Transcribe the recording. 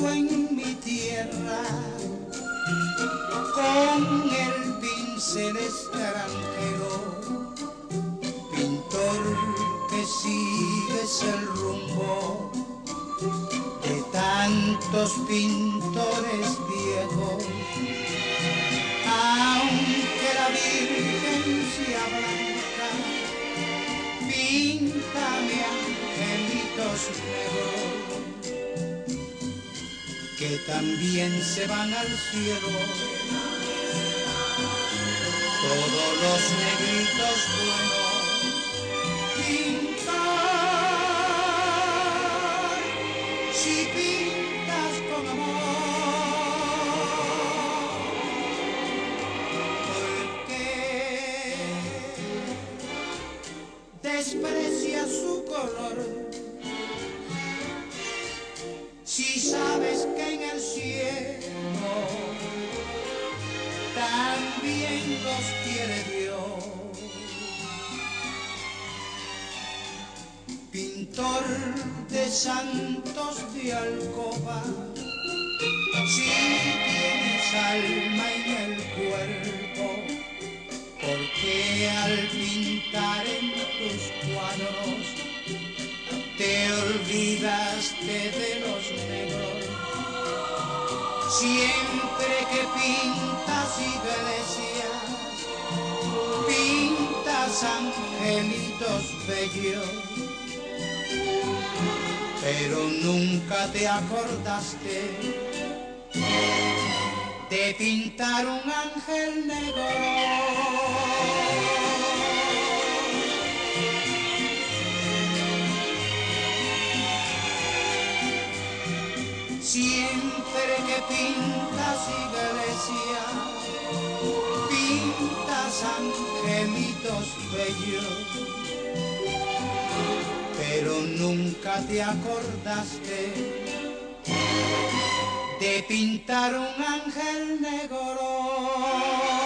nacido en mi tierra, con el pincel extranjero, pintor que sigues el rumbo de tantos pintores viejos, aunque la Virgen sea blanca, píntame angelitos negros que también se van al cielo, todos los negritos buenos. Pintar, si pintas con amor, porque desprecias su color. Si sabes que en el cielo también los quiere Dios. Pintor de santos de alcoba, si tienes alma en el cuerpo, porque al pintar en tus cuadros te olvidaste de los negros. Siempre que pintas iglesias, pintas angelitos bellos, pero nunca te acordaste de pintar un ángel negro. Siempre que pintas iglesias, pintas angelitos bellos, pero nunca te acordaste de pintar un ángel negro.